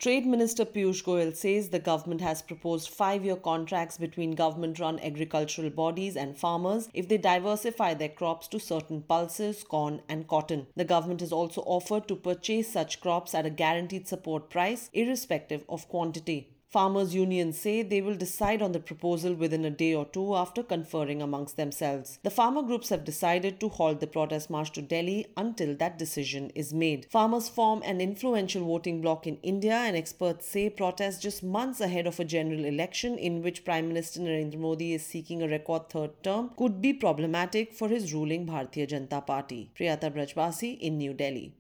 Trade Minister Piyush Goyal says the government has proposed 5-year contracts between government-run agricultural bodies and farmers if they diversify their crops to certain pulses, corn and cotton. The government has also offered to purchase such crops at a guaranteed support price, irrespective of quantity. Farmers' unions say they will decide on the proposal within a day or two after conferring amongst themselves. The farmer groups have decided to halt the protest march to Delhi until that decision is made. Farmers form an influential voting bloc in India, and experts say protests just months ahead of a general election in which Prime Minister Narendra Modi is seeking a record third term could be problematic for his ruling Bharatiya Janata Party. Priyata Brajbasi in New Delhi.